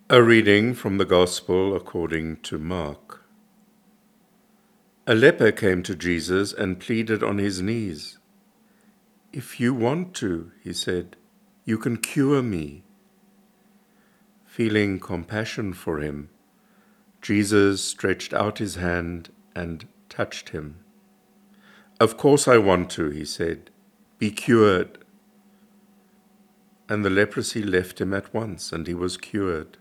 A reading from the Gospel according to Mark. A leper came to Jesus and pleaded on his knees. "If you want to," he said, "you can cure me." Feeling compassion for him, Jesus stretched out his hand and touched him. "Of course I want to," he said. "Be cured." And the leprosy left him at once, and he was cured.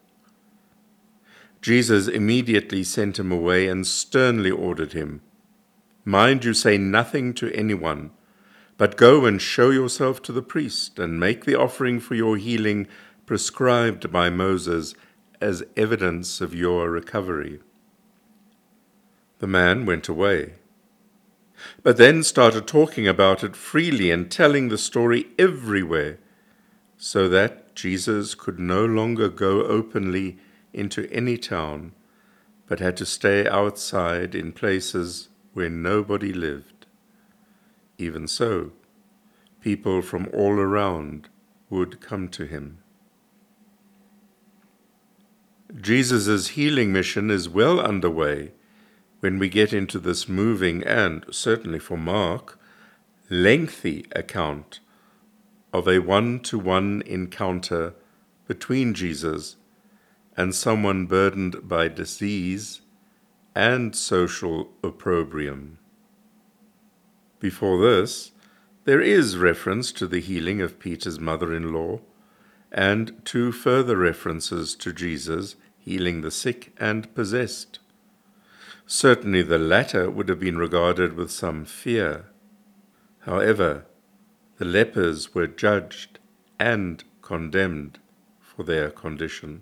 Jesus immediately sent him away and sternly ordered him, "Mind you say nothing to anyone, but go and show yourself to the priest and make the offering for your healing prescribed by Moses as evidence of your recovery." The man went away, but then started talking about it freely and telling the story everywhere, so that Jesus could no longer go openly into any town, but had to stay outside in places where nobody lived. Even so, people from all around would come to him. Jesus' healing mission is well underway when we get into this moving and, certainly for Mark, lengthy account of a one-to-one encounter between Jesus and someone burdened by disease and social opprobrium. Before this, there is reference to the healing of Peter's mother-in-law and two further references to Jesus healing the sick and possessed. Certainly the latter would have been regarded with some fear. However, the lepers were judged and condemned for their condition.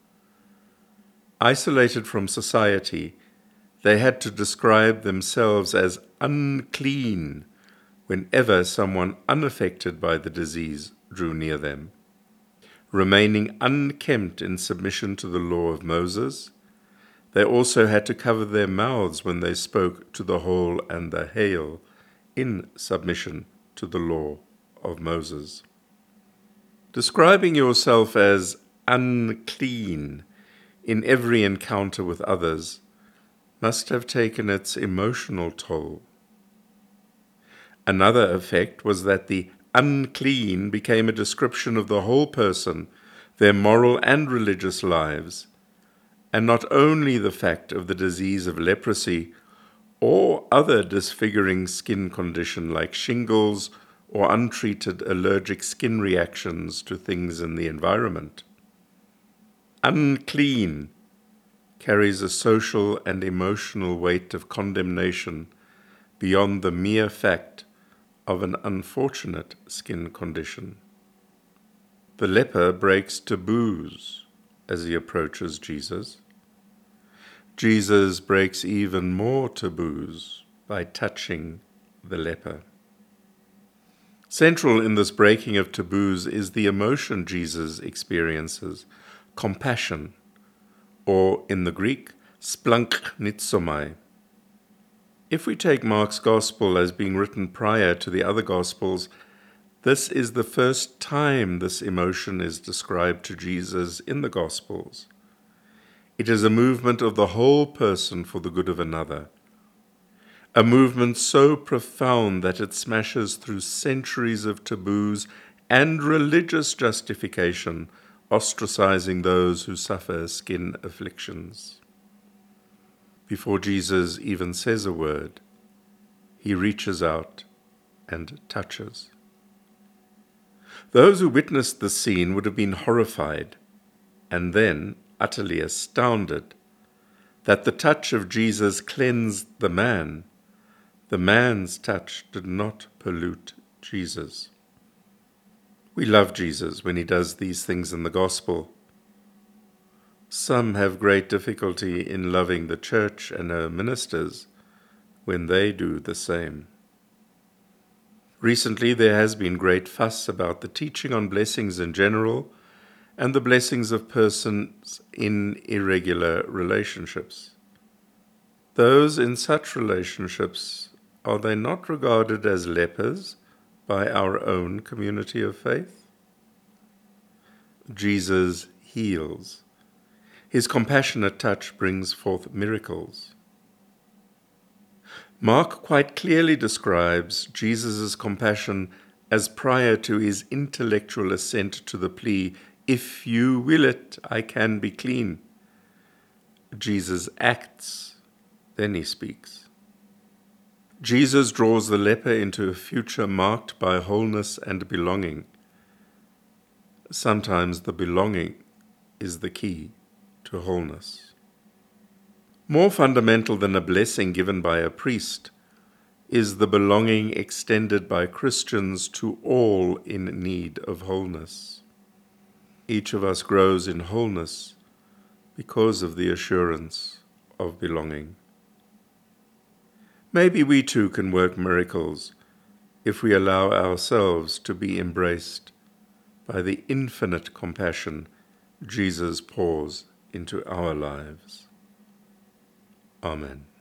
Isolated from society, they had to describe themselves as unclean whenever someone unaffected by the disease drew near them. Remaining unkempt in submission to the law of Moses, they also had to cover their mouths when they spoke to the whole and the hale, in submission to the law of Moses. Describing yourself as unclean in every encounter with others must have taken its emotional toll. Another effect was that the unclean became a description of the whole person, their moral and religious lives, and not only the fact of the disease of leprosy or other disfiguring skin condition like shingles or untreated allergic skin reactions to things in the environment. Unclean carries a social and emotional weight of condemnation beyond the mere fact of an unfortunate skin condition. The leper breaks taboos as he approaches Jesus. Jesus breaks even more taboos by touching the leper. Central in this breaking of taboos is the emotion Jesus experiences, compassion, or in the Greek, splanchnizomai. If we take Mark's Gospel as being written prior to the other Gospels, this is the first time this emotion is described to Jesus in the Gospels. It is a movement of the whole person for the good of another, a movement so profound that it smashes through centuries of taboos and religious justification, ostracizing those who suffer skin afflictions. Before Jesus even says a word, he reaches out and touches. Those who witnessed the scene would have been horrified and then utterly astounded that the touch of Jesus cleansed the man. The man's touch did not pollute Jesus. We love Jesus when he does these things in the gospel. Some have great difficulty in loving the church and her ministers when they do the same. Recently there has been great fuss about the teaching on blessings in general and the blessings of persons in irregular relationships. Those in such relationships, are they not regarded as lepers by our own community of faith? Jesus heals. His compassionate touch brings forth miracles. Mark quite clearly describes Jesus' compassion as prior to his intellectual assent to the plea, "If you will it, I can be clean." Jesus acts, then he speaks. Jesus draws the leper into a future marked by wholeness and belonging. Sometimes the belonging is the key to wholeness. More fundamental than a blessing given by a priest is the belonging extended by Christians to all in need of wholeness. Each of us grows in wholeness because of the assurance of belonging. Maybe we too can work miracles if we allow ourselves to be embraced by the infinite compassion Jesus pours into our lives. Amen.